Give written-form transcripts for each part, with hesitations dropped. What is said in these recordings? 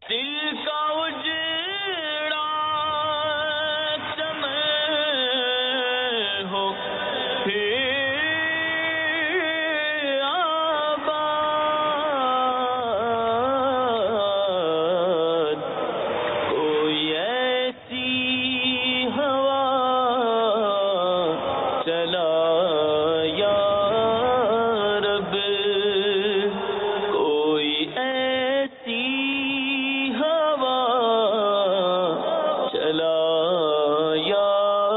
دل کا اجڑا چمن ہو آباد، کوئی ایسی ہوا چلا یا رب، کوئی ایسی ہوا چلا یا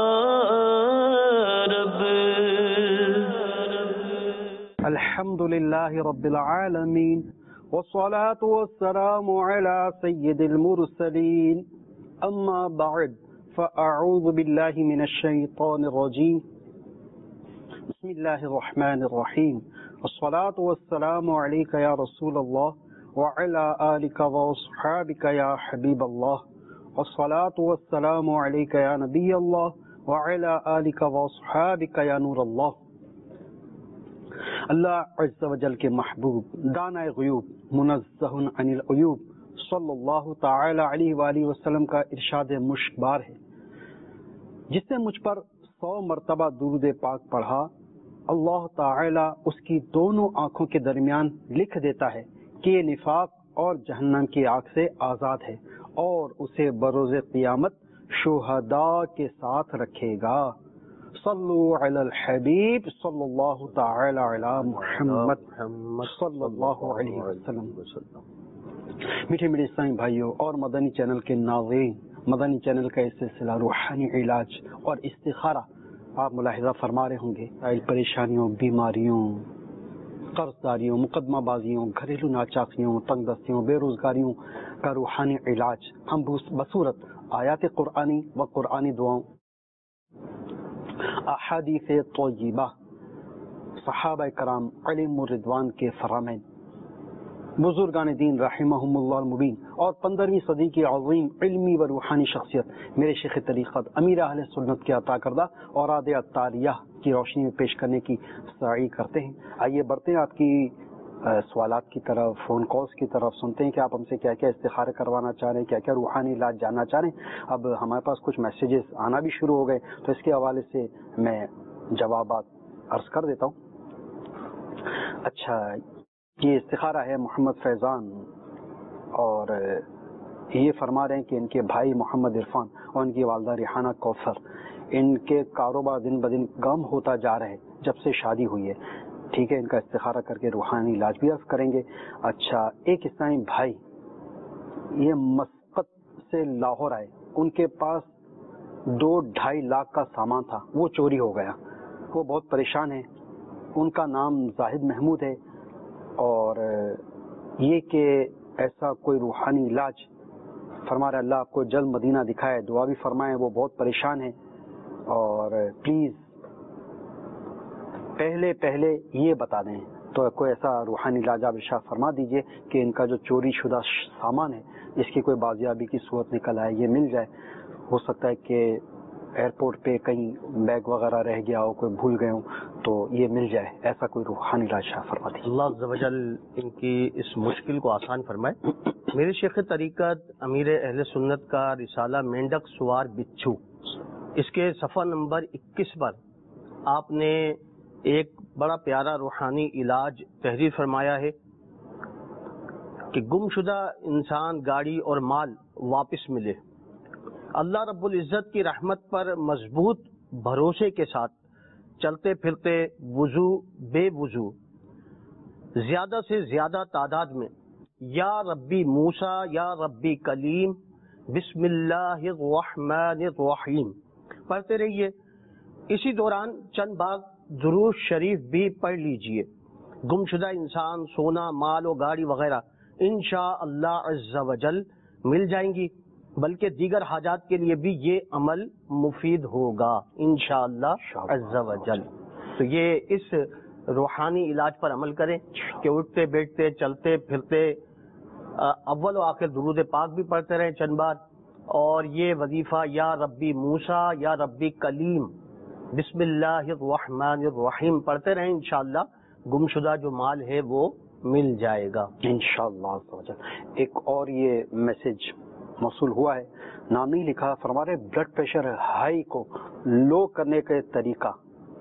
رب۔ الحمد للہ رب العالمین والصلاة والسلام على سید المرسلین، اما بعد فاعوذ باللہ من الشیطان الرجیم، بسم اللہ الرحمن الرحیم، والصلاة والسلام علیک یا رسول اللہ وعلى آلک واصحابک یا حبیب اللہ، والصلاة والسلام علیک یا نبی اللہ وعلى آلک واصحابک یا نور اللہ۔ اللہ عز و جل کے محبوب دانہ غیوب منزہ عن العیوب صلی اللہ تعالی علیہ وآلہ وسلم کا ارشاد مشکبار ہے، جس نے مجھ پر 100 مرتبہ درود پاک پڑھا، اللہ تعالی اس کی دونوں آنکھوں کے درمیان لکھ دیتا ہے کہ یہ نفاق اور جہنم کی آگ سے آزاد ہے، اور اسے بروز قیامت شہداء کے ساتھ رکھے گا۔ صلو علی الحبیب صلی اللہ تعالی علی محمد صلی اللہ علیہ وسلم۔ میٹھے میٹھے اسلامی بھائیوں اور مدنی چینل کے ناظرین، مدنی چینل کا اس سلسلہ روحانی علاج اور استخارہ آپ ملاحظہ فرما رہے ہوں گے، پریشانیوں، بیماریوں، قرض داریوں، مقدمہ بازیوں، گھریلو ناچاکیوں، تنگ دستیوں، بے روزگاریوں کا روحانی علاج ہم بصورت آیات قرآنی و قرآنی دعاؤں، احادیث طیبہ، صحابہ کرام علیہم الرضوان کے فرامین، بزرگان دین رحمہم اللہ المبین، اور 15ویں صدی کی عظیم علمی و روحانی شخصیت میرے شیخ طریقت امیر اہل سنت کے عطا کردہ اوراد عطاریہ کی روشنی میں پیش کرنے کی سعی کرتے ہیں۔ آئیے بڑھتے ہیں آپ کی سوالات کی طرف، فون کالز کی طرف، سنتے ہیں کہ آپ ہم سے کیا کیا استخارے کروانا چاہ رہے ہیں، کیا کیا روحانی علاج جاننا چاہ رہے ہیں۔ اب ہمارے پاس کچھ میسیجز آنا بھی شروع ہو گئے، تو اس کے حوالے سے میں جوابات عرض کر دیتا ہوں۔ اچھا، یہ استخارہ ہے محمد فیضان، اور یہ فرما رہے ہیں کہ ان کے بھائی محمد عرفان اور ان کی والدہ ریحانہ کوثر، ان کے کاروبار دن بدن کم ہوتا جا رہا ہے جب سے شادی ہوئی ہے۔ ٹھیک ہے، ان کا استخارہ کر کے روحانی علاج بھی عرض کریں گے۔ اچھا، ایک اسلامی بھائی یہ مسقط سے لاہور آئے، ان کے پاس 2-2.5 لاکھ کا سامان تھا، وہ چوری ہو گیا، وہ بہت پریشان ہیں۔ ان کا نام زاہد محمود ہے، اور یہ کہ ایسا کوئی روحانی علاج فرما رہے اللہ آپ کو جلد مدینہ دکھائے، دعا بھی فرمائیں، وہ بہت پریشان ہیں، اور پلیز پہلے یہ بتا دیں، تو کوئی ایسا روحانی علاج آپ ارشاد فرما دیجئے کہ ان کا جو چوری شدہ سامان ہے اس کی کوئی بازیابی کی صورت نکل آئے، یہ مل جائے۔ ہو سکتا ہے کہ ایئرپورٹ پہ کہیں بیگ وغیرہ رہ گیا ہو، کوئی بھول گئے ہوں، تو یہ مل جائے، ایسا کوئی روحانی علاج فرما دیجیے۔ اللہ عز و جل ان کی اس مشکل کو آسان فرمائے۔ میرے شیخ طریقت امیر اہل سنت کا رسالہ مینڈک سوار بچھو، اس کے صفحہ نمبر 21 پر آپ نے ایک بڑا پیارا روحانی علاج تحریر فرمایا ہے کہ گم شدہ انسان، گاڑی اور مال واپس ملے۔ اللہ رب العزت کی رحمت پر مضبوط بھروسے کے ساتھ چلتے پھرتے وضو بے وضو زیادہ سے زیادہ تعداد میں یا ربی موسیٰ یا ربی کلیم بسم اللہ الرحمن الرحیم پڑھتے رہیے۔ اسی دوران چند بار درود شریف بھی پڑھ لیجئے۔ گم شدہ انسان، سونا، مال و گاڑی وغیرہ انشاءاللہ عز و جل مل جائیں گی، بلکہ دیگر حاجات کے لیے بھی یہ عمل مفید ہوگا انشاءاللہ عز و جل۔ تو یہ اس روحانی علاج پر عمل کریں کہ اٹھتے بیٹھتے چلتے پھرتے اول و آخر درود پاک بھی پڑھتے رہیں چند بار، اور یہ وظیفہ یا ربی موسیٰ یا ربی کلیم بسم اللہ الرحمن الرحیم پڑھتے رہیں، انشاءاللہ گم شدہ جو مال ہے وہ مل جائے گا انشاءاللہ عز و جل۔ ایک اور یہ میسج موصول ہوا ہے، نام نہیں لکھا، فرما رہے بلڈ پریشر ہائی کو لو کرنے کا طریقہ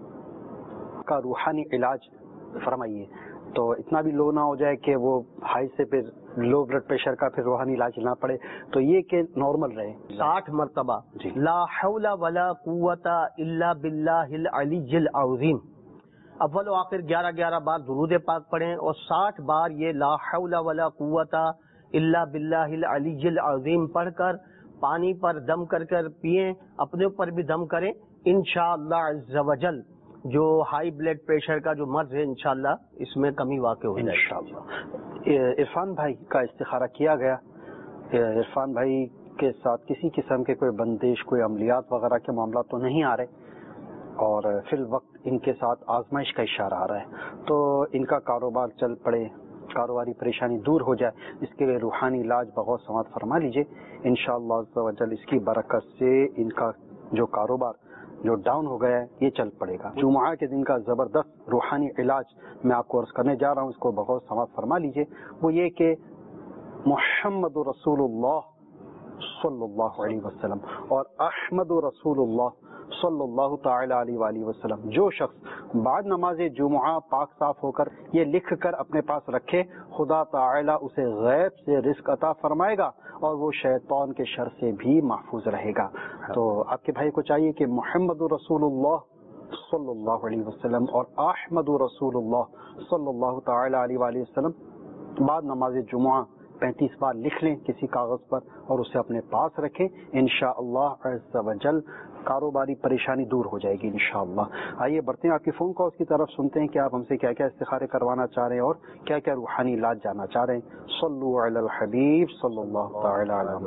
کا روحانی علاج فرمائیے، تو اتنا بھی لو نہ ہو جائے کہ وہ ہائی سے پھر لو بلڈ پریشر کا پھر روحانی علاج نہ پڑے، تو یہ کہ نارمل رہے 60 مرتبہ جی۔ لا حول ولا قوت الا باللہ العلی العظیم، اول و آخر 11 بار درود پاک پڑھیں اور 60 بار یہ لا حول ولا قوت الا باللہ العلی العظیم پڑھ کر پانی پر دم کر کر پئیں، اپنے اوپر بھی دم کریں، انشاءاللہ عز و جل جو ہائی بلڈ پریشر کا جو مرض ہے انشاءاللہ اس میں کمی واقع ہو جائے گی انشاءاللہ۔ عرفان بھائی کا استخارہ کیا گیا، عرفان بھائی کے ساتھ کسی قسم کے کوئی بندش، کوئی عملیات وغیرہ کے معاملات تو نہیں آ رہے، اور فی الوقت ان کے ساتھ آزمائش کا اشارہ آ رہا ہے، تو ان کا کاروبار چل پڑے، کاروباری پریشانی دور ہو جائے، اس کے لیے روحانی علاج بغور سماعت فرما لیجئے، انشاءاللہ عز و جل اس کی برکت سے ان کا جو کاروبار جو ڈاؤن ہو گیا ہے یہ چل پڑے گا۔ جمعہ کے دن کا زبردست روحانی علاج میں آپ کو عرض کرنے جا رہا ہوں، اس کو بغور سماعت فرما لیجئے، وہ یہ کہ محمد رسول اللہ صلی اللہ علیہ وسلم اور احمد رسول اللہ صلی اللہ تعالی علیہ وآلہ وسلم، جو شخص بعد نماز جمعہ پاک صاف ہو کر یہ لکھ کر اپنے پاس رکھے، خدا تعالی اسے غیب سے رزق عطا فرمائے گا اور وہ شیطان کے شر سے بھی محفوظ رہے گا۔ تو آپ کے بھائی کو چاہیے کہ محمد رسول اللہ صلی اللہ علیہ وسلم اور احمد رسول اللہ صلی اللہ تعالی علیہ وآلہ وسلم بعد نماز جمعہ 35 بار لکھ لیں کسی کاغذ پر اور اسے اپنے پاس رکھیں، انشاءاللہ عز و جل کاروباری پریشانی دور ہو جائے گی انشاءاللہ۔ آئیے بڑھتے ہیں آپ کی فون کالز کی طرف، سنتے ہیں کہ آپ ہم سے کیا کیا استخارے کروانا چاہ رہے ہیں اور کیا کیا روحانی علاج جاننا چاہ رہے ہیں۔ صلو علی الحبیب صلی اللہ تعالی علی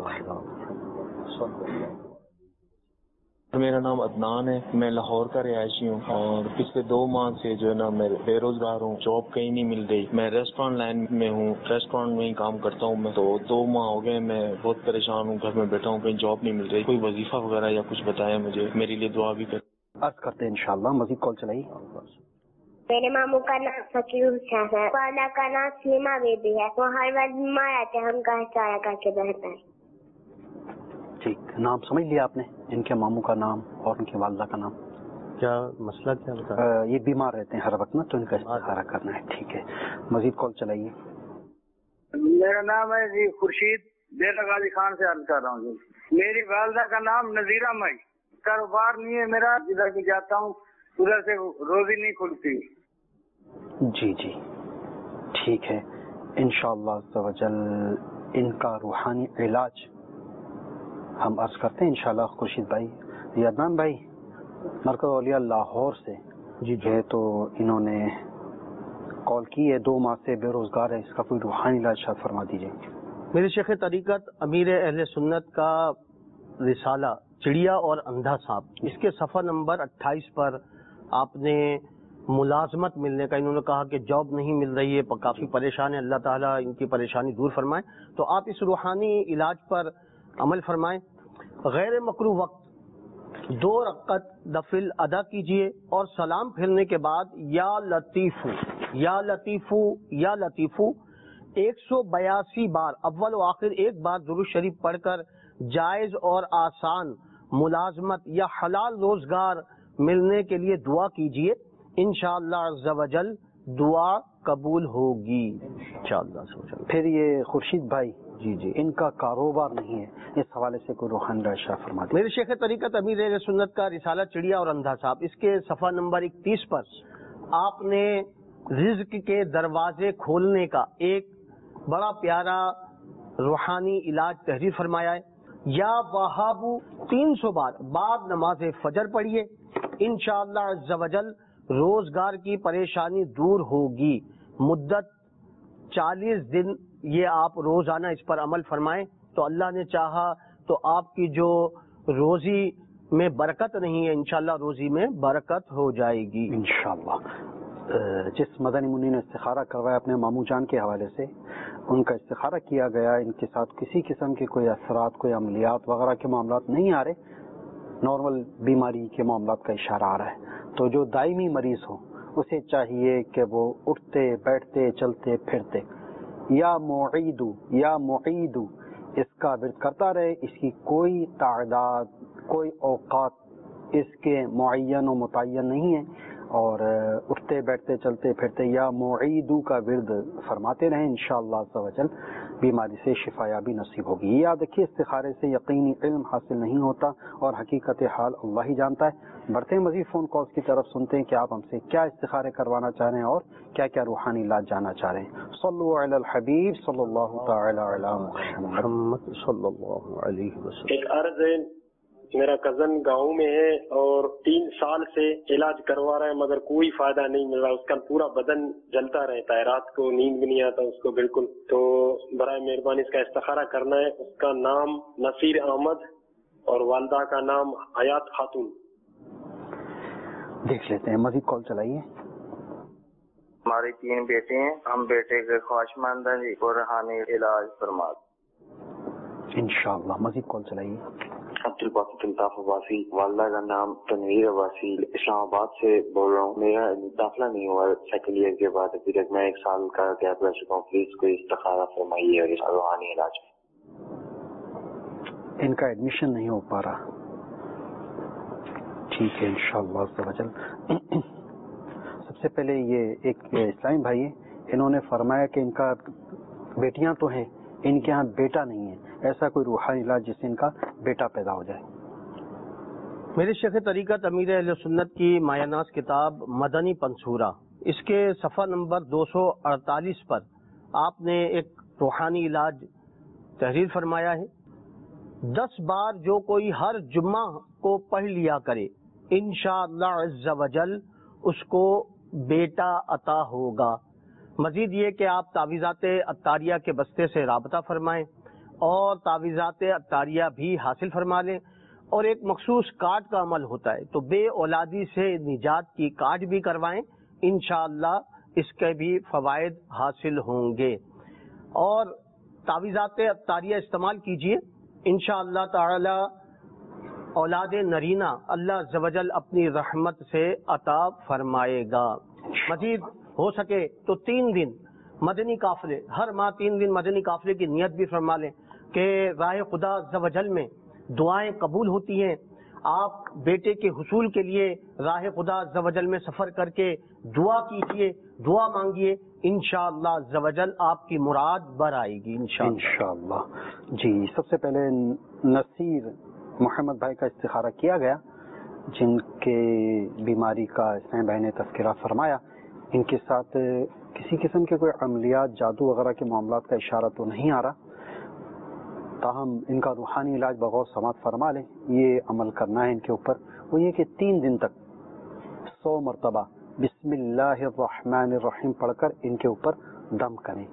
محمد۔ میرا نام عدنان ہے، میں لاہور کا رہائشی ہوں اور پچھلے 2 ماہ سے جو ہے نا میں بے روزگار ہوں، جاب کہیں نہیں مل رہی۔ میں ریسٹورینٹ لائن میں ہوں، ریسٹورینٹ میں ہی کام کرتا ہوں میں، تو 2 ماہ ہو گئے میں بہت پریشان ہوں، گھر میں بیٹھا ہوں، کہیں جاب نہیں مل رہی، کوئی وظیفہ وغیرہ یا کچھ بتائیں مجھے، میرے لیے دعا بھی کریں۔ عرض کرتے ہیں انشاءاللہ، مزید کال چلائیے۔ میرے ماموں کا نام فقیر حسین ہے، والدہ کا نام سلیما بیبی ہے، وہ ہر وقت بیمار آتے ہیں، ہم کا سایہ کر کے بہتا ہے۔ ٹھیک، نام سمجھ لیا آپ نے، ان کے ماموں کا نام اور ان کی والدہ کا نام؟ کیا مسئلہ کیا بتا؟ یہ بیمار رہتے ہیں ہر وقت نا، تو ان کا استخارہ کرنا ہے۔ ٹھیک ہے، مزید کال چلائیے۔ میرا نام ہے جی خورشید، بیٹا غازی خان سے عرض کر رہا ہوں جی۔ میری والدہ کا نام نذیرہ مئی، کاروبار نہیں ہے میرا، جدھر بھی جاتا ہوں ادھر سے روزی نہیں کھلتی۔ جی جی ٹھیک ہے، انشاءاللہ عز و جل ان کا روحانی علاج ہم عرض کرتے ہیں انشاءاللہ۔ خورشید بھائی، یہ عدنان بھائی مرکز اولیاء لاہور سے جی ہے، تو انہوں نے کال کی ہے، 2 ماہ سے بے روزگار ہے، اس کا کوئی روحانی علاج شاید فرما دیجیے۔ میرے شیخ طریقت امیر اہل سنت کا رسالہ چڑیا اور اندھا سانپ، اس کے صفحہ نمبر 28 پر آپ نے ملازمت ملنے کا، انہوں نے کہا کہ جاب نہیں مل رہی ہے، کافی پریشان ہے، اللہ تعالیٰ ان کی پریشانی دور فرمائے، تو آپ اس روحانی علاج پر عمل فرمائیں۔ غیر مکروہ وقت 2 رکعت نفل ادا کیجئے اور سلام پھیرنے کے بعد یا لطیفو یا لطیفو یا لطیفو 182 بار اول و آخر 1 بار درود شریف پڑھ کر جائز اور آسان ملازمت یا حلال روزگار ملنے کے لیے دعا کیجئے، انشاءاللہ عز و جل دعا قبول ہوگی انشاءاللہ۔ پھر یہ خورشید بھائی جی ان کا کاروبار نہیں ہے، اس حوالے سے کوئی روحانی علاج شاید فرما دیجیے۔ میرے شیخ طریقت امیر اہل سنت کا رسالہ چڑیا اور اندھا صاحب، اس کے صفحہ نمبر 31 پر آپ نے رزق کے دروازے کھولنے کا ایک بڑا پیارا روحانی علاج تحریر فرمایا ہے۔ یا وہابو 300 بار بعد نماز فجر پڑھیے، انشاءاللہ عز و جل روزگار کی پریشانی دور ہوگی۔ مدت 40 دن یہ آپ روزانہ اس پر عمل فرمائیں، تو اللہ نے چاہا تو آپ کی جو روزی میں برکت نہیں ہے، انشاءاللہ روزی میں برکت ہو جائے گی انشاءاللہ۔ جس مدنی منی نے استخارہ کروایا اپنے ماموں جان کے حوالے سے، ان کا استخارہ کیا گیا، ان کے ساتھ کسی قسم کے کوئی اثرات، کوئی عملیات وغیرہ کے معاملات نہیں آ رہے، نارمل بیماری کے معاملات کا اشارہ آ رہا ہے، تو جو دائمی مریض ہوں اسے چاہیے کہ وہ اٹھتے بیٹھتے چلتے پھرتے یا معیدو اس کا ورد کرتا رہے. اس کی کوئی تعداد کوئی اوقات اس کے معین و متعین نہیں ہے، اور اٹھتے بیٹھتے چلتے پھرتے یا معیدو کا ورد فرماتے رہیں. انشاءاللہ عز و جل بیماری سے شفا یابی نصیب ہوگی. یہ یاد رکھیے استخارے سے یقینی علم حاصل نہیں ہوتا اور حقیقت حال اللہ ہی جانتا ہے. بڑھتے ہیں مزید فون کالز کی طرف، سنتے ہیں کہ آپ ہم سے کیا استخارے کروانا چاہ رہے ہیں اور کیا کیا روحانی علاج جاننا چاہ رہے ہیں. صلو علی الحبیب صلی اللہ تعالی علی محمد صلی اللہ علیہ وسلم. ایک عرض ہے، میرا کزن گاؤں میں ہے اور 3 سال سے علاج کروا رہا ہے مگر کوئی فائدہ نہیں مل رہا. اس کا پورا بدن جلتا رہتا ہے، رات کو نیند بھی نہیں آتا اس کو بالکل. تو برائے مہربانی اس کا استخارہ کرنا ہے. اس کا نام نصیر احمد اور والدہ کا نام حیات خاتون. دیکھ لیتے ہیں، مزید کال چلائیے. ہمارے 3 بیٹے ہیں، ہم بیٹے کے خواہشمند ہیں اور روحانی علاج فرما. انشاءاللہ مزید کال چلائیے. عبد الباسط الطاف عباسی، والدہ کا نام تنویر عباسی، اسلام آباد سے بول رہا ہوں. میرا داخلہ نہیں ہوا 2nd ایئر کے بعد، ابھی تک میں 1 سال کا گیپ رہ چکا ہوں. پلیز کوئی استخارہ فرمائیے اور روحانی علاج. ان کا ایڈمیشن نہیں ہو پا رہا. ٹھیک ہے انشاءاللہ عز و جل. سب سے پہلے یہ ایک اسلامی بھائی ہے، انہوں نے فرمایا کہ ان کا بیٹیاں تو ہیں، ان کے ہاں بیٹا نہیں ہے. ایسا کوئی روحانی علاج جس سے ان کا بیٹا پیدا ہو جائے. میرے شیخ طریقت امیر اہل سنت کی مایہ ناز کتاب مدنی پنصورہ، اس کے صفحہ نمبر 248 پر آپ نے ایک روحانی علاج تحریر فرمایا ہے. 10 بار جو کوئی ہر جمعہ کو پڑھ لیا کرے انشاءاللہ عز و جل اس کو بیٹا عطا ہوگا. مزید یہ کہ آپ تعویذات عطاریہ کے بستے سے رابطہ فرمائیں اور تعویذات عطاریہ بھی حاصل فرما لیں. اور ایک مخصوص کارڈ کا عمل ہوتا ہے، تو بے اولادی سے نجات کی کارڈ بھی کروائیں، انشاءاللہ اس کے بھی فوائد حاصل ہوں گے. اور تعویذات عطاریہ استعمال کیجئے، انشاءاللہ تعالی اولاد نرینہ اللہ عز و جل اپنی رحمت سے عطا فرمائے گا. مزید ہو سکے تو 3 دن مدنی قافلے، ہر ماہ 3 دن مدنی قافلے کی نیت بھی فرما لیں کہ راہ خدا عز و جل میں دعائیں قبول ہوتی ہیں. آپ بیٹے کے حصول کے لیے راہ خدا عز و جل میں سفر کر کے دعا کیجئے، دعا مانگیے، انشاءاللہ عز و جل آپ کی مراد بر آئے گی انشاءاللہ. جی سب سے پہلے نصیر محمد بھائی کا استخارہ کیا گیا، جن کے بیماری کا اسلام بھائی نے تذکرہ فرمایا. ان کے ساتھ کسی قسم کے کوئی عملیات، جادو وغیرہ کے معاملات کا اشارہ تو نہیں آ رہا، تاہم ان کا روحانی علاج بغور سماعت فرما لیں. یہ عمل کرنا ہے ان کے اوپر، وہ یہ کہ 3 دن تک 100 مرتبہ بسم اللہ الرحمن الرحیم پڑھ کر ان کے اوپر دم کریں.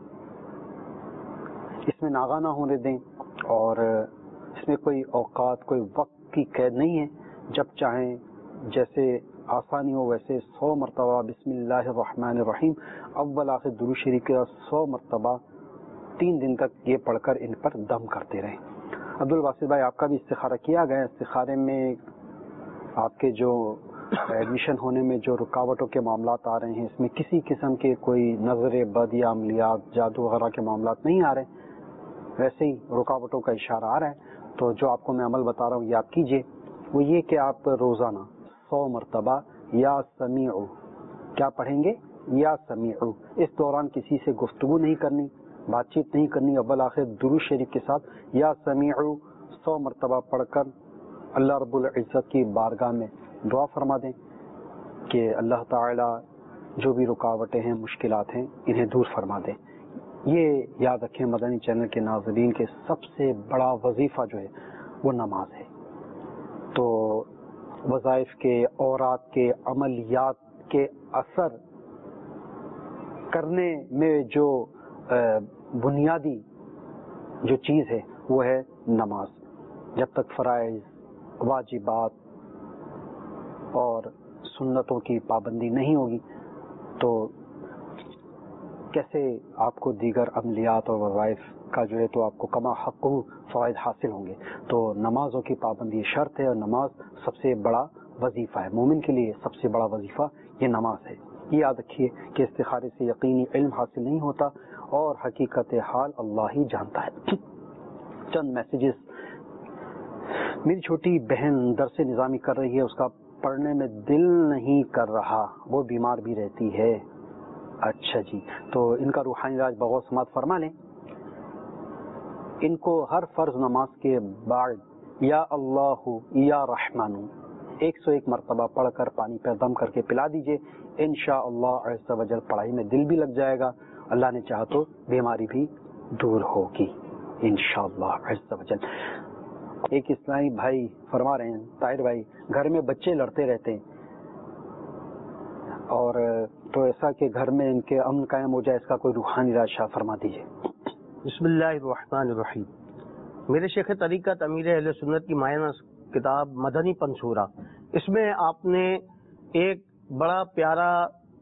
اس میں ناغہ نہ ہونے دیں، اور اس میں کوئی اوقات کوئی وقت کی قید نہیں ہے. جب چاہیں جیسے آسانی ہو ویسے 100 مرتبہ بسم اللہ الرحمن الرحیم اول آخر درود شریف کے 100 مرتبہ 3 دن تک یہ پڑھ کر ان پر دم کرتے رہیں. عبد الباسط بھائی آپ کا بھی استخارہ کیا گیا. استخارے میں آپ کے جو ایڈمیشن ہونے میں جو رکاوٹوں کے معاملات آ رہے ہیں، اس میں کسی قسم کے کوئی نظر بد یا عملیات، جادو وغیرہ کے معاملات نہیں آ رہے، ویسے ہی رکاوٹوں کا اشارہ آ رہا ہے. تو جو آپ کو میں عمل بتا رہا ہوں یہ آپ کیجئے. وہ یہ کہ آپ روزانہ 100 مرتبہ یا سمیع کیا پڑھیں گے، یا سمیع. اس دوران کسی سے گفتگو نہیں کرنی، بات چیت نہیں کرنی. اول آخر درود شریف کے ساتھ یا سمیع 100 مرتبہ پڑھ کر اللہ رب العزت کی بارگاہ میں دعا فرما دیں کہ اللہ تعالی جو بھی رکاوٹیں ہیں، مشکلات ہیں، انہیں دور فرما دیں. یہ یاد رکھیں مدنی چینل کے ناظرین کے سب سے بڑا وظیفہ جو ہے وہ نماز ہے. تو وظائف کے، اورات کے، عملیات کے اثر کرنے میں جو بنیادی جو چیز ہے وہ ہے نماز. جب تک فرائض، واجبات اور سنتوں کی پابندی نہیں ہوگی تو کیسے آپ کو دیگر عملیات اور وظائف کا جو ہے تو آپ کو کما حق فوائد حاصل ہوں گے. تو نمازوں کی پابندی شرط ہے، اور نماز سب سے بڑا وظیفہ ہے. مومن کے لیے سب سے بڑا وظیفہ یہ نماز ہے. یہ یاد رکھیے کہ استخارے سے یقینی علم حاصل نہیں ہوتا اور حقیقت حال اللہ ہی جانتا ہے. چند میسیجز. میری چھوٹی بہن درس نظامی کر رہی ہے، اس کا پڑھنے میں دل نہیں کر رہا، وہ بیمار بھی رہتی ہے. اچھا جی، تو ان کا روحانی علاج بغور سماعت فرما لیں. ان کو ہر فرض نماز کے بعد یا اللہ یا رحمان 101 مرتبہ پڑھ کر پانی پہ دم کر کے پلا دیجئے. انشاءاللہ عز و جل پڑھائی میں دل بھی لگ جائے گا، اللہ نے چاہا تو بیماری بھی دور ہوگی انشاءاللہ عز و جل. ایک اسلامی بھائی فرما رہے ہیں، طاہر بھائی، گھر میں بچے لڑتے رہتے ہیں اور تو ایسا کہ گھر میں ان کے امن قائم ہو جائے، اس کا کوئی روحانی علاج شاہ فرما دیجئے. بسم اللہ الرحمن الرحیم. میرے شیخ طریقت امیر اہل سنت کی معنی کتاب مدنی پنصورہ، اس میں آپ نے ایک بڑا پیارا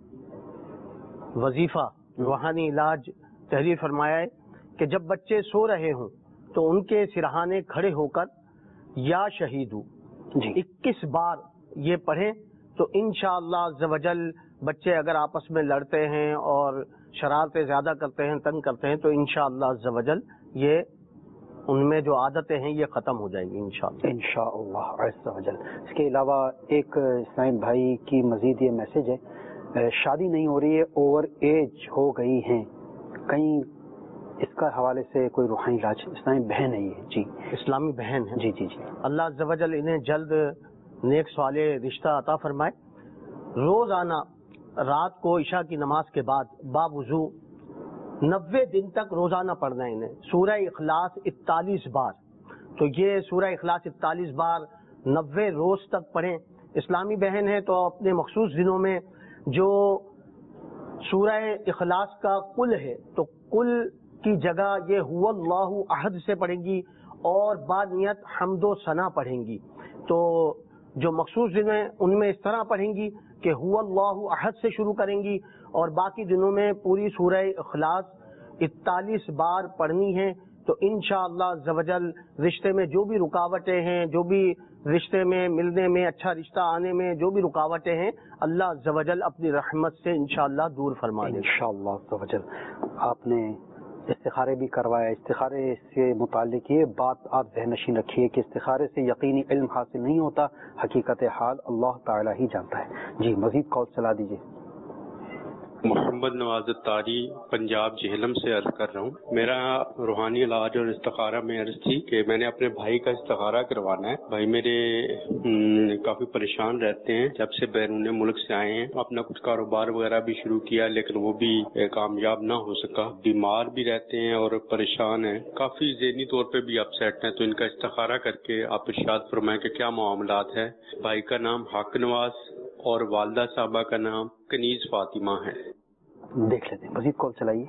وظیفہ روحانی علاج تحریر فرمایا ہے کہ جب بچے سو رہے ہوں تو ان کے سرہانے کھڑے ہو کر یا شہیدو 21 بار یہ پڑھیں تو انشاءاللہ عز و جل بچے اگر آپس میں لڑتے ہیں اور شرارتیں زیادہ کرتے ہیں، تنگ کرتے ہیں، تو انشاءاللہ عز و جل یہ ان میں جو عادتیں ہیں یہ ختم ہو جائیں گی انشاءاللہ عز و جل. اس کے علاوہ ایک اسلام بھائی کی مزید یہ میسج ہے، شادی نہیں ہو رہی ہے، اوور ایج ہو گئی ہیں، کہیں اس کا حوالے سے کوئی روحانی علاج. اسلامی بہن ہے یہ جی، اسلامی بہن ہے جی جی جی. اللہ عز و جل انہیں جلد نیک صالح رشتہ عطا فرمائے. روزانہ رات کو عشاء کی نماز کے بعد باوضو 90 دن تک روزانہ پڑھنا ہے انہیں سورہ اخلاص 41 بار. تو یہ سورہ اخلاص 41 بار 90 روز تک پڑھیں. اسلامی بہن ہے تو اپنے مخصوص دنوں میں جو سورہ اخلاص کا قل ہے تو قل کی جگہ یہ هو اللہ احد سے پڑھیں گی اور بانیت حمد و ثنا پڑھیں گی. تو جو مخصوص دن ہیں ان میں اس طرح پڑھیں گی کہ هو اللہ احد سے شروع کریں گی اور باقی دنوں میں پوری سورہ اخلاص 41 بار پڑھنی ہے. تو انشاءاللہ عز و جل رشتے میں جو بھی رکاوٹیں ہیں، جو بھی رشتے میں ملنے میں، اچھا رشتہ آنے میں جو بھی رکاوٹیں ہیں، اللہ عز و جل اپنی رحمت سے انشاءاللہ دور فرما دے. انشاءاللہ عز و جل. آپ نے استخارے بھی کروایا، استخارے سے متعلق یہ بات آپ ذہن نشین رکھیے کہ استخارے سے یقینی علم حاصل نہیں ہوتا، حقیقت حال اللہ تعالی ہی جانتا ہے. جی مزید کال چلا دیجیے. محمد نواز الطاری پنجاب جہلم سے عرض کر رہا ہوں. میرا روحانی علاج اور استخارہ میں عرض تھی کہ میں نے اپنے بھائی کا استخارہ کروانا ہے. بھائی میرے کافی پریشان رہتے ہیں جب سے بیرون ملک سے آئے ہیں. اپنا کچھ کاروبار وغیرہ بھی شروع کیا لیکن وہ بھی کامیاب نہ ہو سکا. بیمار بھی رہتے ہیں اور پریشان ہیں، کافی ذہنی طور پہ بھی اپسیٹ ہیں. تو ان کا استخارہ کر کے آپ ارشاد فرمائیں کہ کیا معاملات ہے. بھائی کا نام حق نواز اور والدہ صاحبہ کا نام کنیز فاطمہ ہے. دیکھ لیتے ہیں، مزید کال چلائیے.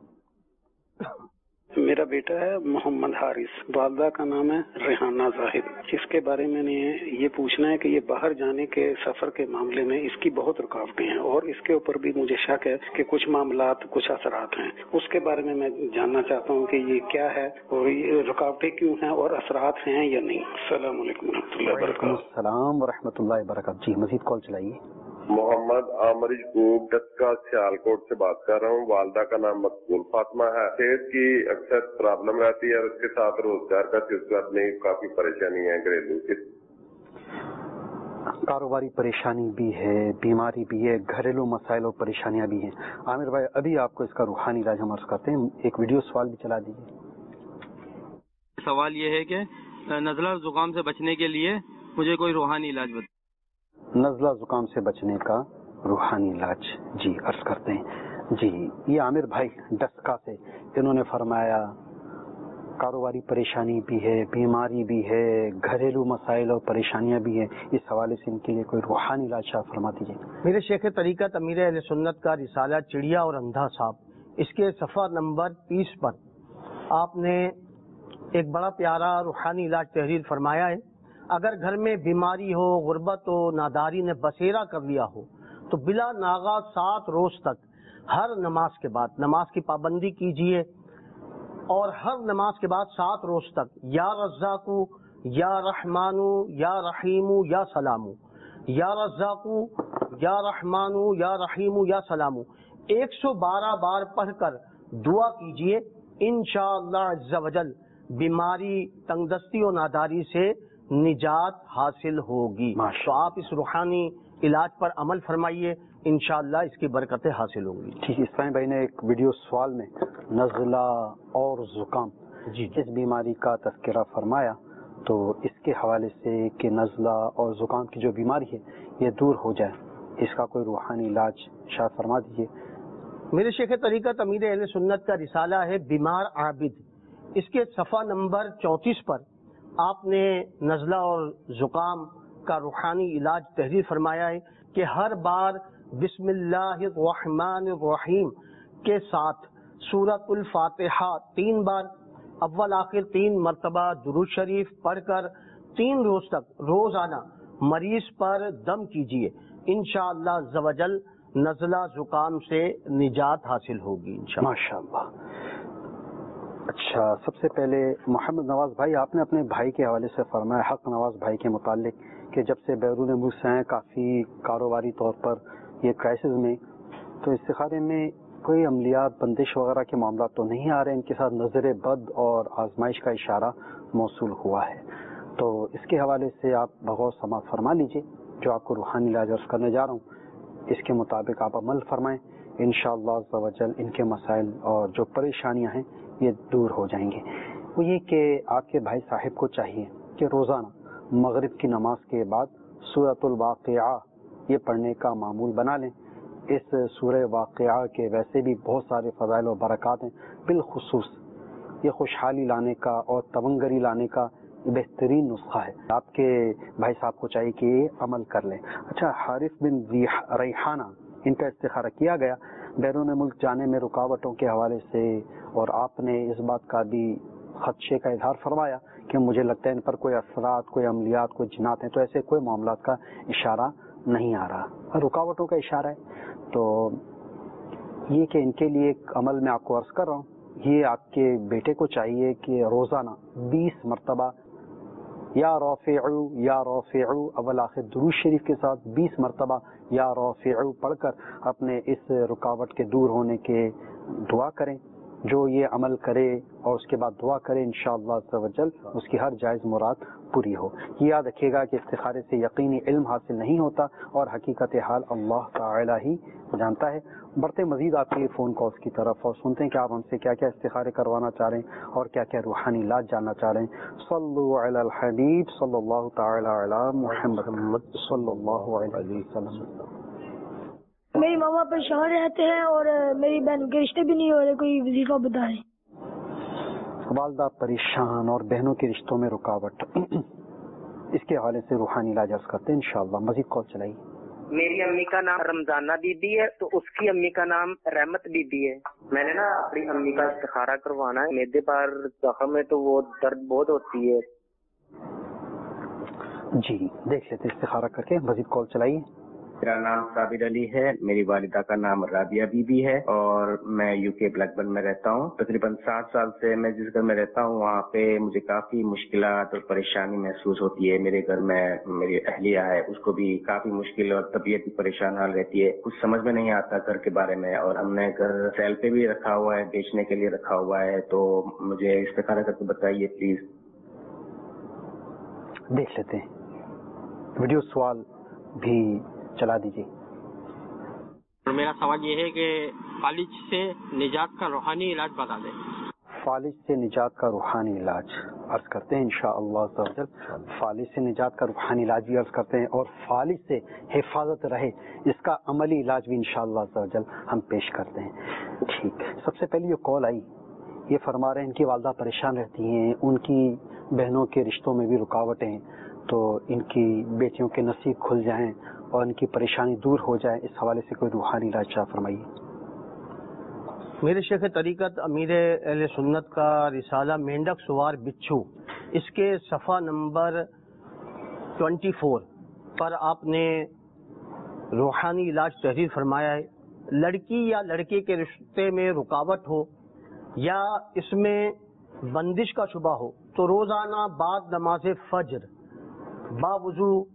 میرا بیٹا ہے محمد حارث، والدہ کا نام ہے ریحانہ زاہد. اس کے بارے میں نے یہ پوچھنا ہے کہ یہ باہر جانے کے سفر کے معاملے میں اس کی بہت رکاوٹیں ہیں اور اس کے اوپر بھی مجھے شک ہے کہ کچھ معاملات، کچھ اثرات ہیں. اس کے بارے میں جاننا چاہتا ہوں کہ یہ کیا ہے اور یہ رکاوٹیں کیوں ہیں اور اثرات ہیں یا نہیں. السلام علیکم ورحمۃ اللہ وبرکاتہ. السلام ورحمۃ اللہ وبرکاتہ. جی مزید کال چلائیے. محمد عامر یعقوب ڈسکا سیالکوٹ سے بات کر رہا ہوں. والدہ کا نام مقبول فاطمہ ہے. صحت کی اکثر پرابلم رہتی ہے اور اس کے ساتھ روزگار کا سلسلہ میں کافی پریشانی ہے گھریلو کی. کاروباری پریشانی بھی ہے، بیماری بھی ہے، گھریلو مسائل اور پریشانیاں بھی ہیں. عامر بھائی ابھی آپ کو اس کا روحانی علاج ہم عرض کرتے ہیں. ایک ویڈیو سوال بھی چلا دیجیے. سوال یہ ہے کہ نزلہ اور زکام سے بچنے کے لیے مجھے کوئی روحانی علاج بتائیں. نزلہ زکام سے بچنے کا روحانی علاج جی عرض کرتے ہیں. جی یہ عامر بھائی ڈسکا سے، انہوں نے فرمایا کاروباری پریشانی بھی ہے، بیماری بھی ہے، گھریلو مسائل اور پریشانیاں بھی ہیں. اس حوالے سے ان کے لیے کوئی روحانی علاج شاہ فرما دیجیے. میرے شیخ طریقت امیر اہل سنت کا رسالہ چڑیا اور اندھا صاحب، اس کے صفحہ نمبر 30 پر آپ نے ایک بڑا پیارا روحانی علاج تحریر فرمایا ہے. اگر گھر میں بیماری ہو، غربت ہو، ناداری نے بسیرا کر لیا ہو تو بلا ناغہ 7 روز تک ہر نماز کے بعد نماز کی پابندی کیجیے اور ہر نماز کے بعد 7 روز تک یا رزاقو یا رحمانو یا رحیمو یا سلامو، یا رزاقو یا رحمانو یا رحیمو یا سلامو 112 بار پڑھ کر دعا کیجئے، انشاءاللہ عز و جل بیماری، تنگ دستی اور ناداری سے نجات حاصل ہوگی۔ تو آپ اس روحانی علاج پر عمل فرمائیے، انشاءاللہ اس کی برکتیں حاصل ہوں گی۔ ٹھیک، اسلام بھائی نے ایک ویڈیو سوال میں نزلہ اور زکام اس بیماری کا تذکرہ فرمایا، تو اس کے حوالے سے کہ نزلہ اور زکام کی جو بیماری ہے یہ دور ہو جائے، اس کا کوئی روحانی علاج شاید فرما دیجیے۔ میرے شیخ طریقت امیر اہل سنت کا رسالہ ہے بیمار عابد، اس کے صفحہ نمبر 34 پر آپ نے نزلہ اور زکام کا روحانی علاج تحریر فرمایا ہے کہ ہر بار بسم اللہ الرحمن الرحیم کے ساتھ سورۃ الفاتحہ 3 بار اول آخر 3 مرتبہ درود شریف پڑھ کر 3 روز تک روزانہ مریض پر دم کیجیے، انشاءاللہ عز و جل نزلہ زکام سے نجات حاصل ہوگی انشاءاللہ۔ ماشاءاللہ۔ اچھا، سب سے پہلے محمد نواز بھائی، آپ نے اپنے بھائی کے حوالے سے فرمایا، حق نواز بھائی کے متعلق، کہ جب سے بیرون ملک سے ہیں کافی کاروباری طور پر یہ کرائسس میں، تو استخارے میں کوئی عملیات بندش وغیرہ کے معاملات تو نہیں آ رہے، ان کے ساتھ نظر بد اور آزمائش کا اشارہ موصول ہوا ہے، تو اس کے حوالے سے آپ بغور سماعت فرما لیجئے، جو آپ کو روحانی علاج عرض کرنے جا رہا ہوں اس کے مطابق آپ عمل فرمائیں، انشاءاللہ عز و جل ان کے مسائل اور جو پریشانیاں ہیں یہ دور ہو جائیں گے۔ وہ یہ کہ آپ کے بھائی صاحب کو چاہیے کہ روزانہ مغرب کی نماز کے بعد سورۃ الواقعہ یہ پڑھنے کا معمول بنا لیں۔ اس سورہ واقعہ کے ویسے بھی بہت سارے فضائل و برکات ہیں، بالخصوص یہ خوشحالی لانے کا اور تونگری لانے کا بہترین نسخہ ہے، آپ کے بھائی صاحب کو چاہیے کہ یہ عمل کر لیں۔ اچھا، حارث بن ریحانہ، ان کا استخارہ کیا گیا بیرون ملک جانے میں رکاوٹوں کے حوالے سے، اور آپ نے اس بات کا بھی خدشے کا اظہار فرمایا کہ مجھے لگتا ہے ان پر کوئی اثرات، کوئی عملیات، کوئی جنات ہیں، تو ایسے کوئی معاملات کا اشارہ نہیں آ رہا، رکاوٹوں کا اشارہ ہے۔ تو یہ کہ ان کے لیے ایک عمل میں آپ کو عرض کر رہا ہوں، یہ آپ کے بیٹے کو چاہیے کہ روزانہ 20 مرتبہ یا رافعو یا رافعو اول آخر درود شریف کے ساتھ 20 مرتبہ یا رافعو پڑھ کر اپنے اس رکاوٹ کے دور ہونے کے دعا کریں۔ جو یہ عمل کرے اور اس کے بعد دعا کرے، انشاءاللہ عز و جل اس کی ہر جائز مراد پوری ہو۔ یہ یاد رکھیے گا کہ استخارے سے یقینی علم حاصل نہیں ہوتا اور حقیقت حال اللہ تعالی ہی جانتا ہے۔ بڑھتے مزید آپ کے فون کالز کی طرف اور سنتے ہیں کہ آپ ہم سے کیا کیا استخارے کروانا چاہ رہے ہیں اور کیا کیا روحانی علاج جاننا چاہ رہے ہیں۔ صلو علی الحبیب صلی اللہ تعالی علی محمد صلی اللہ علیہ وسلم۔ میری ماما پریشان رہتے ہیں اور میری بہن کے رشتے بھی نہیں ہو رہے، کوئی وظیفہ بتائیں۔ والدہ پریشان اور بہنوں کے رشتوں میں رکاوٹ، اس کے حوالے سے روحانی علاج عرض کرتے ہیں انشاءاللہ۔ مزید کال چلائیے۔ میری امی کا نام رمضانہ بی بی ہے، تو اس کی امی کا نام رحمت بی بی ہے۔ میں نے نا اپنی امی کا استخارہ کروانا ہے، میدے پر زخم ہے تو وہ درد بہت ہوتی ہے۔ جی دیکھ لیتے استخارہ کر کے، مزید کال چلائیے۔ میرا نام صابر علی ہے، میری والدہ کا نام رابعہ بی بی ہے اور میں یو کے بلیک برن میں رہتا ہوں۔ تقریباً 7 سال سے میں جس گھر میں رہتا ہوں وہاں پہ مجھے کافی مشکلات اور پریشانی محسوس ہوتی ہے۔ میرے گھر میں میری اہلیہ ہے، اس کو بھی کافی مشکل اور طبیعت بھی پریشان حال رہتی ہے، کچھ سمجھ میں نہیں آتا گھر کے بارے میں، اور ہم نے گھر سیل پہ بھی رکھا ہوا ہے، بیچنے کے لیے رکھا ہوا ہے، تو مجھے استخارہ کر کے بتائیے پلیز۔ دیکھ لیتے ہیں، ویڈیو سوال بھی چلا دیجیے۔ میرا سوال یہ ہے کہ فالج سے نجات کا روحانی علاج بتا دیں۔ فالج سے نجات کا روحانی علاج عرض کرتے ہیں انشاءاللہ عز و جل۔ فالج سے نجات کا روحانی علاج بھی عرض کرتے ہیں اور فالج سے حفاظت رہے اس کا عملی علاج بھی انشاءاللہ عز و جل ہم پیش کرتے ہیں۔ ٹھیک، سب سے پہلی جو کال آئی یہ فرما رہے ہیں ان کی والدہ پریشان رہتی ہیں، ان کی بہنوں کے رشتوں میں بھی رکاوٹیں ہیں، تو ان کی بیٹیوں کے نصیب کھل جائیں اور ان کی پریشانی دور ہو جائے، اس حوالے سے کوئی روحانی علاج شاہ فرمائیے۔ میرے شیخ طریقت امیر اہل سنت کا رسالہ مینڈک سوار بچھو، اس کے صفحہ نمبر 24 پر آپ نے روحانی علاج تحریر فرمایا ہے۔ لڑکی یا لڑکے کے رشتے میں رکاوٹ ہو یا اس میں بندش کا شبہ ہو تو روزانہ بعد نماز فجر باوضو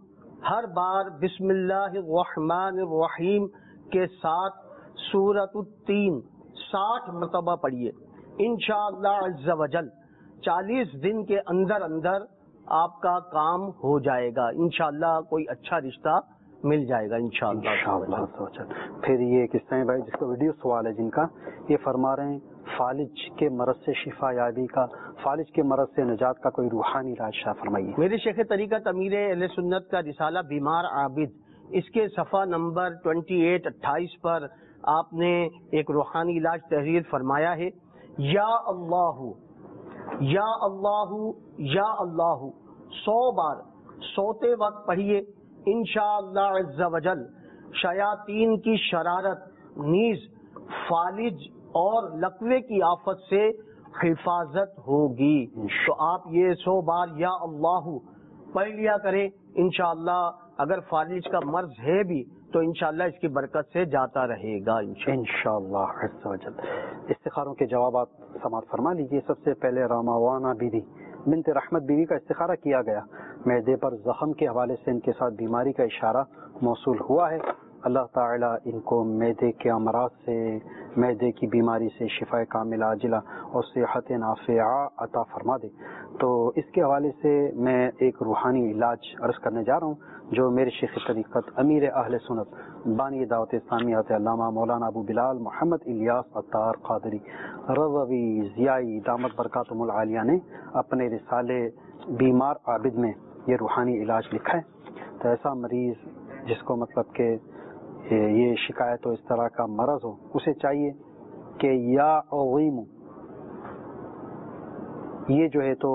ہر بار بسم اللہ الرحمن الرحیم کے ساتھ سورۃ التین 60 مرتبہ پڑھیے. انشاءاللہ عز وجل 40 دن کے اندر اندر آپ کا کام ہو جائے گا. انشاءاللہ کوئی اچھا رشتہ مل جائے گا انشاءاللہ. پھر یہ کس طرح بھائی جس کو ویڈیو سوال ہے جن کا، یہ فرما رہے ہیں فالج کے مرض سے شفا یابی کا، فالج کے مرض سے نجات کا کوئی روحانی علاج شاہ فرمائیے. میرے شیخ طریقت امیر اہل سنت کا رسالہ بیمار عابد، اس کے صفحہ نمبر 28-28 پر آپ نے ایک روحانی علاج تحریر فرمایا ہے. یا اللہ یا اللہ یا اللہ 100 بار سوتے وقت پڑھیے. انشاءاللہ عز وجل شیاطین کی شرارت نیز فالج اور لقوے کی آفت سے حفاظت ہوگی. تو آپ یہ 100 بار یا اللہ پڑھ لیا کریں. انشاءاللہ اگر فالج کا مرض ہے بھی تو انشاءاللہ اس کی برکت سے جاتا رہے گا انشاءاللہ عز وجل. استخاروں کے جوابات سماعت فرما لیجیے. سب سے پہلے راماوانا بیوی بنت رحمت بیوی کا استخارہ کیا گیا. معدے پر زخم کے حوالے سے ان کے ساتھ بیماری کا اشارہ موصول ہوا ہے. اللہ تعالیٰ ان کو معدے کے امراض سے، معدے کی بیماری سے شفا کاملہ عاجلہ اور صحت نافعہ عطا فرما دے. تو اس کے حوالے سے میں ایک روحانی علاج عرض کرنے جا رہا ہوں جو میرے شیخ طریقت امیر اہل سنت بانی دعوت اسلامیہ علامہ مولانا ابو بلال محمد الیاس عطار قادری رضوی ضیائی دامت برکاتہم العالیہ نے اپنے رسالے بیمار عابد میں یہ روحانی علاج لکھا ہے. تو ایسا مریض جس کو مطلب کہ یہ شکایت ہو، اس طرح کا مرض ہو، اسے چاہیے کہ یا عظیم یہ جو ہے تو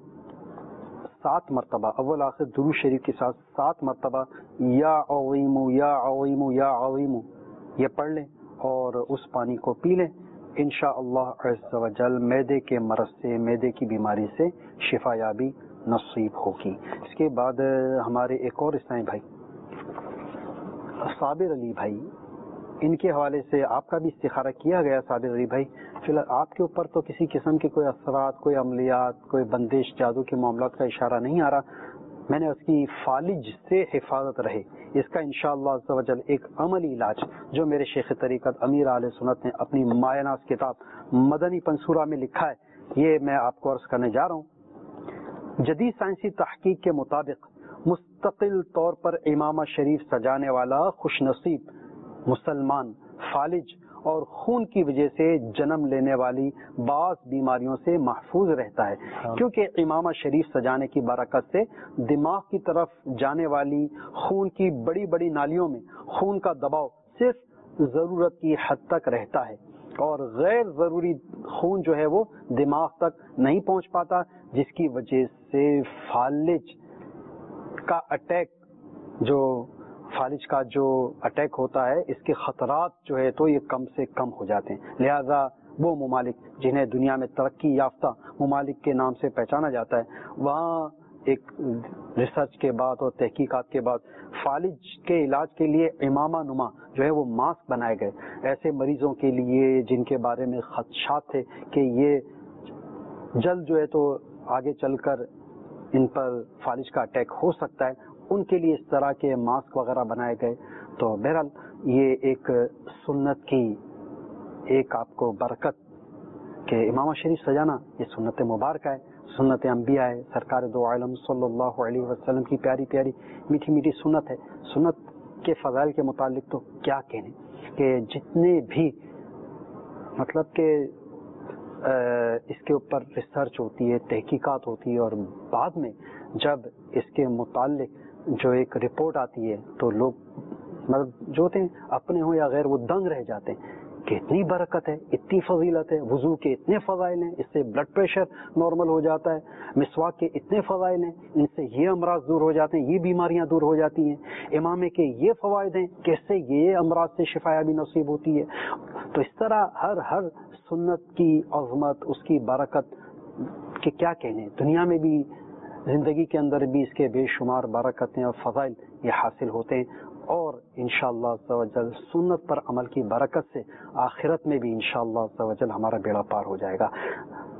7 مرتبہ اول آخر درود شریف کے ساتھ 7 مرتبہ یا عظیم یا عظیم یا عظیم یہ پڑھ لیں اور اس پانی کو پی لیں. انشاءاللہ عز وجل معدے کے مرض سے، معدے کی بیماری سے شفا یابی نصیب ہوگی. اس کے بعد ہمارے ایک اور اسلامی بھائی صابر علی بھائی، ان کے حوالے سے آپ کا بھی استخارہ کیا گیا. صابر علی بھائی فی الحال آپ کے اوپر تو کسی قسم کے کوئی اثرات، کوئی عملیات، کوئی بندش، جادو کے معاملات کا اشارہ نہیں آ رہا. میں نے اس کی فالج سے حفاظت رہے اس کا انشاءاللہ عز و جل ایک عملی علاج جو میرے شیخ طریقت امیر اہل سنت نے اپنی مایہ ناز کتاب مدنی پنصورہ میں لکھا ہے، یہ میں آپ کو عرض کرنے جا رہا ہوں. جدید سائنسی تحقیق کے مطابق مستقل طور پر امامہ شریف سجانے والا خوش نصیب مسلمان فالج اور خون کی وجہ سے جنم لینے والی بعض بیماریوں سے محفوظ رہتا ہے، کیونکہ امامہ شریف سجانے کی برکت سے دماغ کی طرف جانے والی خون کی بڑی بڑی نالیوں میں خون کا دباؤ صرف ضرورت کی حد تک رہتا ہے اور غیر ضروری خون جو ہے وہ دماغ تک نہیں پہنچ پاتا، جس کی وجہ سے فالج کا اٹیک ہوتا ہے اس کے خطرات جو ہے تو یہ کم سے کم ہو جاتے ہیں. لہذا وہ ممالک جنہیں دنیا میں ترقی یافتہ ممالک کے نام سے پہچانا جاتا ہے، وہاں ایک ریسرچ کے بعد اور تحقیقات کے بعد فالج کے علاج کے لیے امامہ نما جو ہے وہ ماسک بنائے گئے ایسے مریضوں کے لیے جن کے بارے میں خدشات تھے کہ یہ جلد جو ہے تو آگے چل کر ان پر فالج کا اٹیک ہو سکتا ہے، ان کے لیے اس طرح کے ماسک وغیرہ بنائے گئے. تو بہرحال یہ ایک سنت کی ایک آپ کو برکت کہ امامہ شریف سجانا یہ سنت مبارکہ ہے، سنت انبیاء ہے، سرکار دو عالم صلی اللہ علیہ وسلم کی پیاری پیاری میٹھی میٹھی سنت ہے. سنت کے فضائل کے متعلق تو کیا کہنے کہ جتنے بھی مطلب کہ اس کے اوپر ریسرچ ہوتی ہے، تحقیقات ہوتی ہے اور بعد میں جب اس کے متعلق جو ایک رپورٹ آتی ہے تو لوگ مطلب جو ہوتے ہیں اپنے ہوں یا غیر وہ دنگ رہ جاتے ہیں کہ اتنی برکت ہے، اتنی فضیلت ہے، وضو کے اتنے فضائل ہیں، اس سے بلڈ پریشر نارمل ہو جاتا ہے، مسواک کے اتنے فضائل ہیں، ان سے یہ امراض دور ہو جاتے ہیں، یہ بیماریاں دور ہو جاتی ہیں، امامے کے یہ فوائد ہیں کہ اس سے یہ امراض سے شفا یابی نصیب ہوتی ہے. تو اس طرح ہر سنت کی عظمت، اس کی برکت کے کیا کہنے، دنیا میں بھی زندگی کے اندر بھی اس کے بے شمار برکتیں اور فضائل یہ حاصل ہوتے ہیں اور انشاءاللہ عز و جل سنت پر عمل کی برکت سے آخرت میں بھی انشاءاللہ عز و جل ہمارا بیڑا پار ہو جائے گا.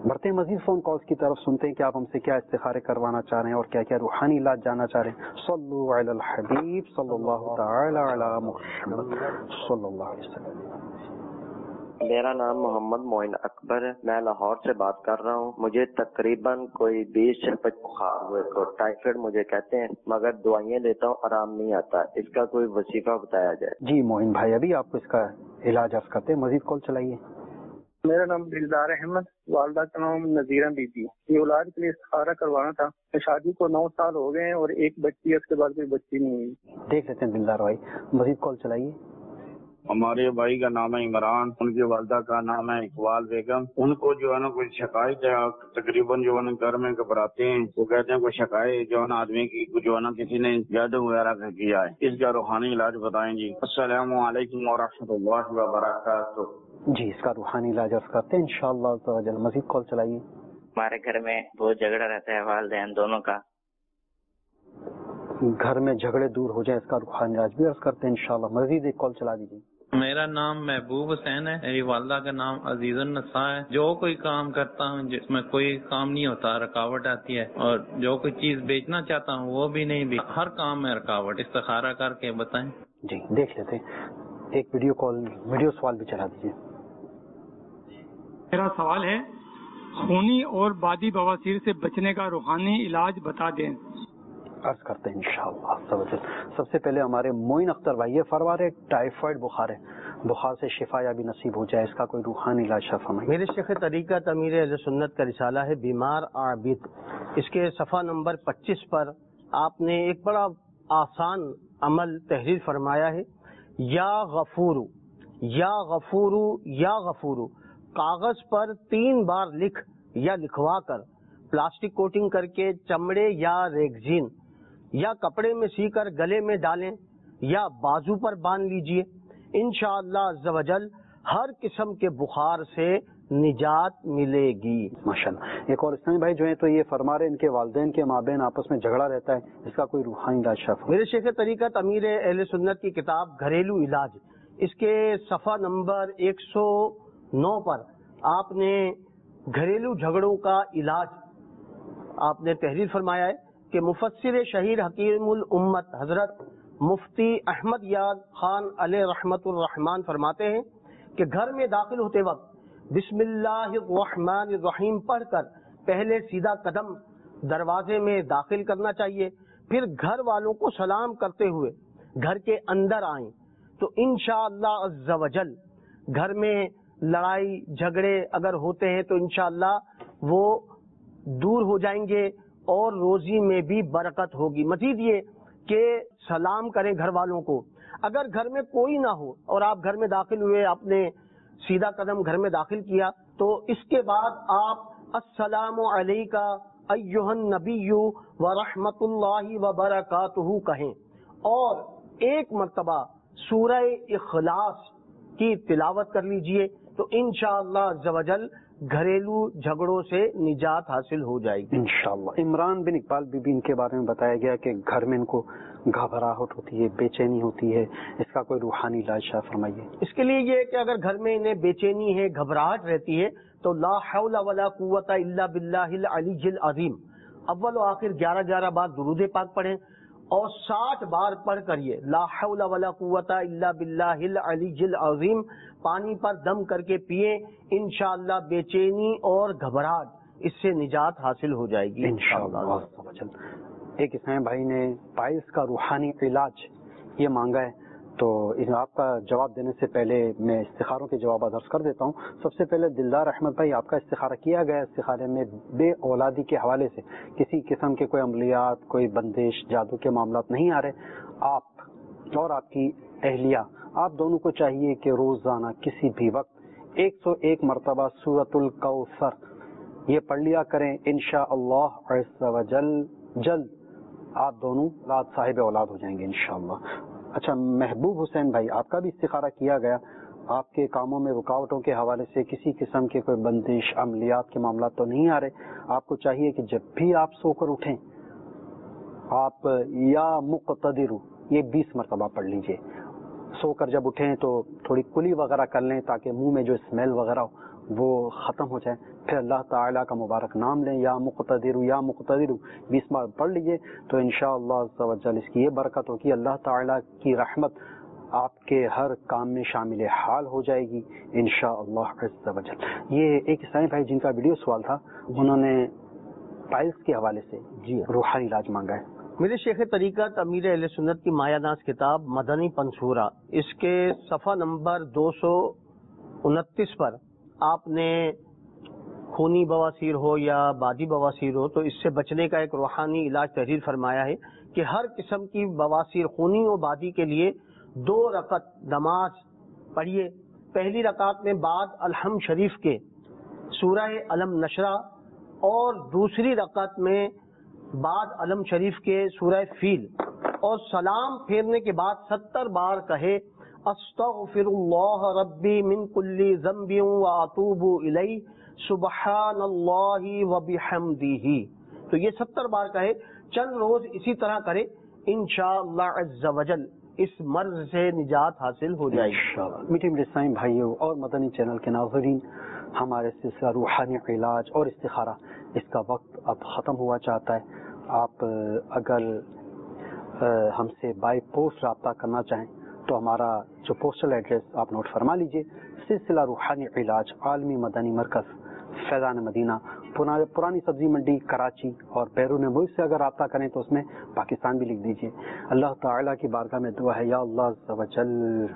بڑھتے ہیں مزید فون کالز کی طرف، سنتے ہیں کہ آپ ہم سے کیا استخارے کروانا چاہ رہے ہیں اور کیا کیا روحانی علاج جاننا چاہ رہے ہیں. صلو علی الحبیب صلی اللہ تعالی علی محمد صلی اللہ علیہ وسلم. میرا نام محمد معین اکبر ہے، میں لاہور سے بات کر رہا ہوں. مجھے تقریباً کوئی 20 سے 25 بخار ہوئے کو ٹائیفائڈ مجھے کہتے ہیں، مگر دوائیں لیتا ہوں آرام نہیں آتا. اس کا کوئی وظیفہ بتایا جائے. جی معین بھائی، ابھی آپ کو اس کا علاج عرض کرتے ہیں، مزید کال چلائیے. میرا نام دلدار احمد، والدہ کا نام نذیرہ بی بی. یہ اولاد کے لیے استخارہ کروانا تھا. شادی کو 9 سال ہو گئے ہیں اور ایک بچی ہے، اس کے بعد کوئی بچی نہیں ہوئی. دیکھ لیتے ہیں دلدار بھائی، مزید کال چلائیے. ہمارے بھائی کا نام ہے عمران، ان کی والدہ کا نام ہے اقبال بیگم. ان کو جو ہے نا کوئی شکایت ہے، تقریباً جو ہے نا گھر میں گھبراتے ہیں. وہ کہتے ہیں کوئی شکایت جو ہے نا آدمی کی جو ہے نا کسی نے جادو وغیرہ کا کیا ہے. اس کا روحانی علاج بتائیں جی. السلام علیکم ورحمۃ اللہ وبرکاتہ. جی اس کا روحانی علاج عرض کرتے ہیں انشاءاللہ. مزید کال چلائیے. ہمارے گھر میں بہت جھگڑا رہتا ہے والدین دونوں کا. گھر میں جھگڑے دور ہو جائیں، اس کا روحانی علاج بھی عرض کرتے ہیں انشاءاللہ. مزید ایک کال چلا دیجیے. میرا نام محبوب حسین ہے، میری والدہ کا نام عزیز النساء ہے. جو کوئی کام کرتا ہوں جس میں کوئی کام نہیں ہوتا، رکاوٹ آتی ہے، اور جو کوئی چیز بیچنا چاہتا ہوں وہ بھی نہیں، ہر کام میں رکاوٹ. استخارہ کر کے بتائیں. جی دیکھ لیتے ہیں، ایک ویڈیو سوال بھی چلا دیجیے. میرا سوال ہے، خونی اور بادی بواسیر سے بچنے کا روحانی علاج بتا دیں. عرض کرتے ہیں انشاءاللہ. سب سے پہلے ہمارے معین اختر بھائی، یہ فرما رہے ٹائیفائڈ بخار ہے، بخار سے شفا یا بھی نصیب ہو جائے، اس کا کوئی روحانی علاج فرمائیں. میرے شیخ طریقت امیر اہل سنت کا رسالہ ہے بیمار عابد، اس کے صفحہ نمبر 25 پر آپ نے ایک بڑا آسان عمل تحریر فرمایا ہے. یا غفور یا غفور یا غفور، کاغذ پر 3 بار لکھ یا لکھوا کر پلاسٹک کوٹنگ کر کے چمڑے یا ریگزین یا کپڑے میں سی کر گلے میں ڈالیں یا بازو پر باندھ لیجئے. انشاءاللہ عز و جل ہر قسم کے بخار سے نجات ملے گی. ماشاءاللہ. ایک اور اسلامی بھائی جو ہیں تو یہ فرما رہے ان کے والدین کے مابین آپس میں جھگڑا رہتا ہے، اس کا کوئی روحانی علاج شفا. میرے شیخ طریقت امیر اہل سنت کی کتاب گھریلو علاج، اس کے صفحہ نمبر 109 پر آپ نے گھریلو جھگڑوں کا علاج آپ نے تحریر فرمایا ہے کہ مفسر شہیر حکیم الامت حضرت مفتی احمد یاد خان علیہ رحمت الرحمان فرماتے ہیں کہ گھر میں داخل ہوتے وقت بسم اللہ الرحمن الرحیم پڑھ کر پہلے سیدھا قدم دروازے میں داخل کرنا چاہیے، پھر گھر والوں کو سلام کرتے ہوئے گھر کے اندر آئیں تو انشاءاللہ عز و جل گھر میں لڑائی جھگڑے اگر ہوتے ہیں تو انشاءاللہ وہ دور ہو جائیں گے اور روزی میں بھی برکت ہوگی. مزید یہ کہ سلام کریں گھر والوں کو. اگر گھر میں کوئی نہ ہو اور آپ گھر میں داخل ہوئے، آپ نے سیدھا قدم گھر میں داخل کیا تو اس کے بعد آپ السلام علیکہ ایھا النبی ورحمۃ اللہ وبرکاتہ کہیں اور 1 مرتبہ سورہ اخلاص کی تلاوت کر لیجئے تو انشاءاللہ عز و جل گھریلو جھگڑوں سے نجات حاصل ہو جائے گی انشاءاللہ. عمران بن اقبال بی بی ان کے بارے میں بتایا گیا کہ گھر میں ان کو گھبراہٹ ہوتی ہے، بے چینی ہوتی ہے، اس کا کوئی روحانی علاج شاہ فرمائیے. اس کے لیے یہ کہ اگر گھر میں انہیں بے چینی ہے، گھبراہٹ رہتی ہے تو لا حول ولا قوت الا باللہ العلی العظیم اول و آخر 11 بار درود پاک پڑھیں اور 60 بار پڑھ کر یہ لا حول ولا قوت الا باللہ العلی العظیم پانی پر دم کر کے پیئیں. انشاءاللہ بے چینی اور گھبراہٹ اس سے نجات حاصل ہو جائے گی انشاءاللہ. ایک اسلام بھائی نے پائلس کا روحانی علاج یہ مانگا ہے، تو آپ کا جواب دینے سے پہلے میں استخاروں کے جواب عرض کر دیتا ہوں. سب سے پہلے دلدار احمد بھائی، آپ کا استخارہ کیا گیا. استخارے میں بے اولادی کے حوالے سے کسی قسم کے کوئی عملیات، کوئی بندش، جادو کے معاملات نہیں آ رہے. آپ اور آپ کی اہلیہ، آپ دونوں کو چاہیے کہ روزانہ کسی بھی وقت 101 مرتبہ سورۃ الکوثر یہ پڑھ لیا کریں. انشاءاللہ عز و جلد آپ دونوں صاحب اولاد ہو جائیں گے انشاءاللہ. اچھا محبوب حسین بھائی، آپ کا بھی استخارہ کیا گیا. آپ کے کاموں میں رکاوٹوں کے حوالے سے کسی قسم کے کوئی بندش، عملیات کے معاملات تو نہیں آ رہے. آپ کو چاہیے کہ جب بھی آپ سو کر اٹھیں آپ یا مقتدر یہ 20 مرتبہ پڑھ لیجئے. سو کر جب اٹھیں تو تھوڑی کلی وغیرہ کر لیں تاکہ منہ میں جو اسمیل وغیرہ ہو وہ ختم ہو جائے. پھر اللہ تعالیٰ کا مبارک نام لیں، یا مقتدر 20 بار پڑھ لیجئے تو انشاءاللہ عز و جل اس کی یہ برکت ہوگی، اللہ تعالیٰ کی رحمت آپ کے ہر کام میں شامل حال ہو جائے گی انشاءاللہ عز و جل۔ یہ ایک عیسائی بھائی جن کا ویڈیو سوال تھا، انہوں نے پائلس کے حوالے سے روحانی علاج مانگا ہے۔ میرے شیخ طریقت امیر اہل سنت کی مایہ ناز کتاب مدنی پنصورہ، اس کے صفحہ نمبر 229 پر آپ نے خونی بواسیر ہو یا بادی بواسیر ہو تو اس سے بچنے کا ایک روحانی علاج تحریر فرمایا ہے کہ ہر قسم کی بواسیر خونی و بادی کے لیے 2 رکعت نماز پڑھیے۔ پہلی رکعت میں بعد الحمد شریف کے سورہ علم نشرہ اور دوسری رکعت میں بعد علم شریف کے سورہ فیل، اور سلام پھیرنے کے بعد 70 بار کہے استغفر اللہ ربی من کل ذنب واتوب الیہ سبحان اللہ وبحمدہ، تو یہ 70 بار کہے، چند روز اسی طرح کرے، انشاءاللہ عز و جل اس مرض سے نجات حاصل ہو جائے گی۔ میٹھے میٹھے اسلام بھائیوں اور مدنی چینل کے ناظرین، ہمارے سلسلہ روحانی علاج اور استخارہ اس کا وقت اب ختم ہوا چاہتا ہے۔ آپ اگر ہم سے بائی پوسٹ رابطہ کرنا چاہیں تو ہمارا جو پوسٹل ایڈریس آپ نوٹ فرما لیجئے، سلسلہ روحانی علاج عالمی مدنی مرکز فیضان مدینہ، پرانی سبزی منڈی کراچی، اور بیرون ملک سے اگر رابطہ کریں تو اس میں پاکستان بھی لکھ دیجئے۔ اللہ تعالیٰ کی بارگاہ میں دعا ہے، یا اللہ عز و جل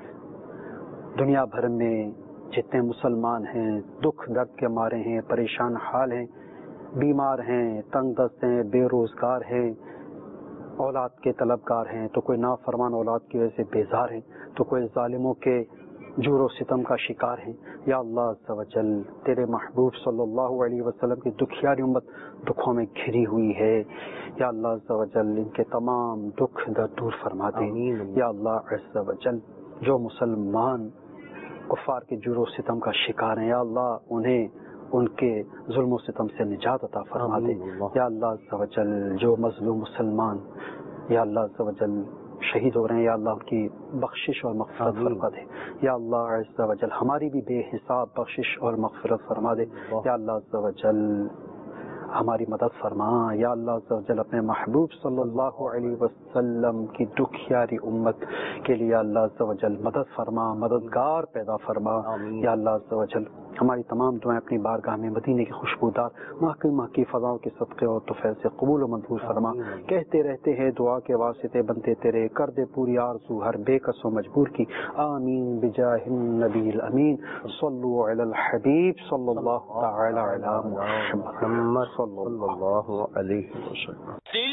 دنیا بھر میں جتنے مسلمان ہیں دکھ درد کے مارے ہیں، پریشان حال ہیں، بیمار ہیں، تنگ دست ہیں، بے روزگار ہیں، اولاد کے طلبگار ہیں، تو کوئی نافرمان اولاد کی وجہ سے بیزار ہیں، تو کوئی ظالموں کے جور و ستم کا شکار ہیں، یا اللہ عز و جل تیرے محبوب صلی اللہ علیہ وسلم کی دکھیاری امت دکھوں میں گھری ہوئی ہے، یا اللہ عز و جل ان کے تمام دکھ درد دور فرما دے، یا اللہ عز و جل جو مسلمان کفار کے جور و ستم کا شکار ہیں، یا اللہ انہیں ان کے ظلم و ستم سے نجات عطا فرما دے، یا اللہ عز و جل جو مظلوم مسلمان یا اللہ عز و جل شہید ہو رہے ہیں، یا اللہ ان کی بخشش اور مغفرت فرما دے، یا اللہ عز و جل ہماری بھی بے حساب بخشش اور مغفرت فرما دے، یا اللہ عز و جل ہماری مدد فرما، یا اللہ عز و جل اپنے محبوب صلی اللہ علیہ وسلم کی دکھیاری امت کے لیے اللہ عز و جل مدد فرما، مددگار پیدا فرما، یا اللہ عز و جل ہماری تمام دعائیں اپنی بارگاہ میں مدینے کی خوشبودار مہکی فضاؤں کے صدقے اور طفیل سے قبول و منظور فرما۔ کہتے رہتے ہیں دعا کے واسطے بنتے تیرے، کر دے پوری آرزو ہر بے کس و مجبور کی، آمین بجاہ النبی الامین، صلو علی الحبیب صلی اللہ تعالی علی محمد صلی اللہ علیہ وسلم۔